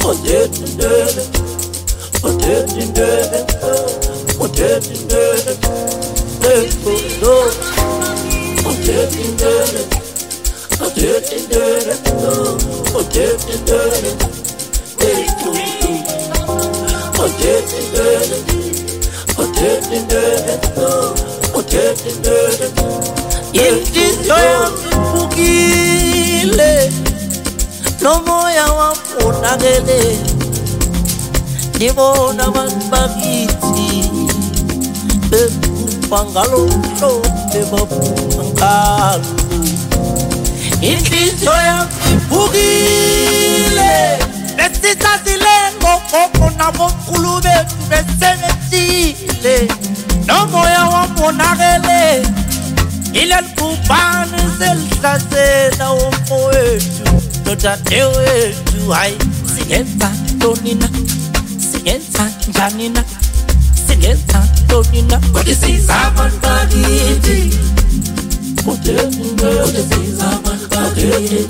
Inhliziyo yami iphukile, nomoya wami wonakele. Ngibona abantu bakithi bebhubha ngalo mhlophe, babhubha ngalo. Inhliziyo yami iphukile, besisazile ngogogo nabomkhulu bethu besebenzile, nomoya wami wonakele. Ilal bhubhane selihlasela umfowethu nodadewethu. Hayi, singenza ntoni na? Singenza njani na? Singenza ntoni na? Kodwa siza abantu bakithi, kodwa siza abantu bakithi,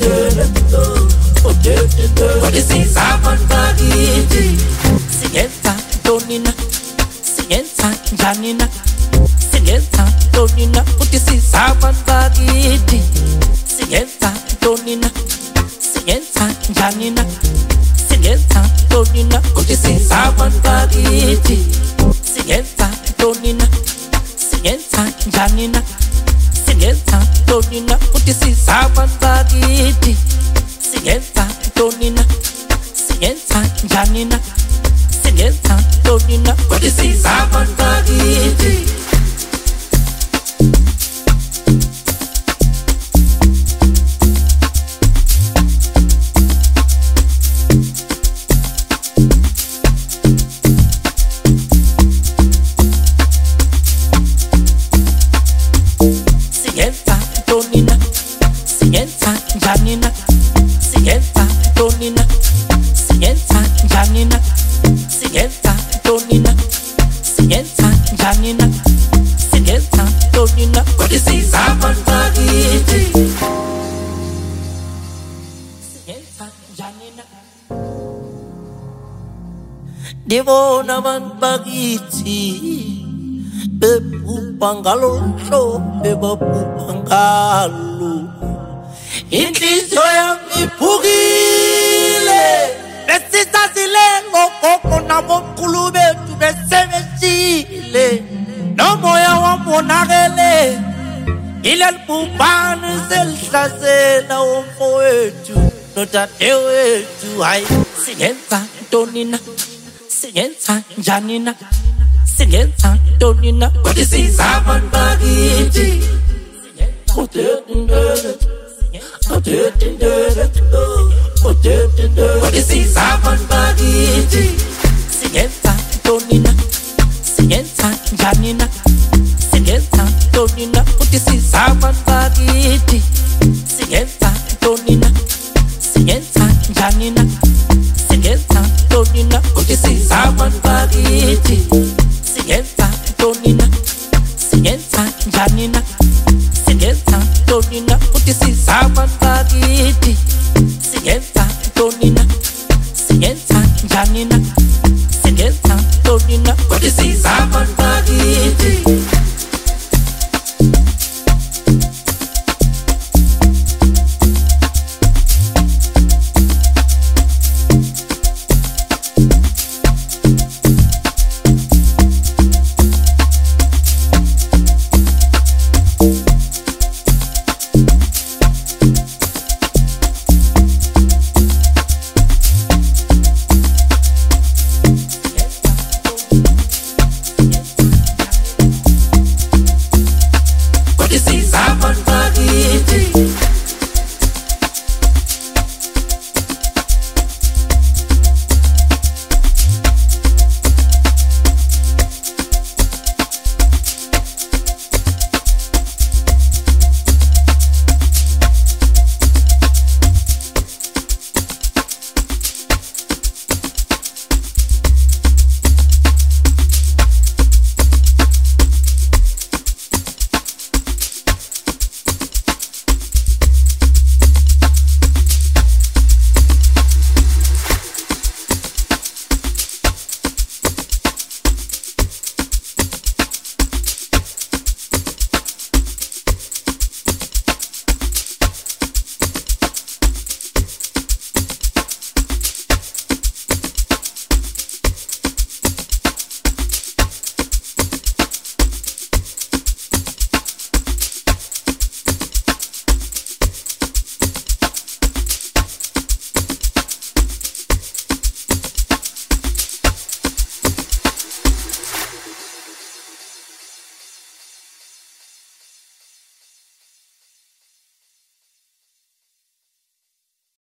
kodwa siza abantu bakithi. Singenza ntoni na? Singenza njani na? Singenza ntoni na? Kodwa siza abantu bakithi. Singenza ntoni na? Singenza njani na? Singenza ntoni na? Kodwa siza abantu bakithi. Singenza ntoni na? Singenza njani na? Singenza ntoni na? Kodwa siza abantu bakithi. Singenza ntoni na? Singenza njani na? Singenza ntoni na? Kodwa siza abantu bakithi. Singenza ntoni na? Singenza njani na? Singenza ntoni na? Singenza njani na? Singenza ntoni na? Singenza njani na? Singenza ntoni na? Kodwa siza abantu bakithi. Singenza njani na? Ngibona abantu bakithi bebhubha ngalo mhlophe, babhubha ngalo. Inhliziyo yami iphukile, besisazile ngogogo nabomkhulu bethu besebenzile, nomoya wami wonakele. Ilal bhubhane selihlasela umfowethu nodadewethu. Hayi, singenza ntoni na? Singenza njani na? Singenza ntoni na? Kodwa siza abantu bakithi. Kodwa siza abantu bakithi. Singenza ntoni na? Singenza njani na? Singenza ntoni na? Kodwa siza abantu bakithi. Singenza ntoni na? Singenza njani na? Singenza ntoni na? Kodwa siza abantu bakithi. Singenza ntoni na? Singenza njani na? Singenza ntoni na? Kodwa siza abantu bakithi. Singenza ntoni na? Singenza njani na?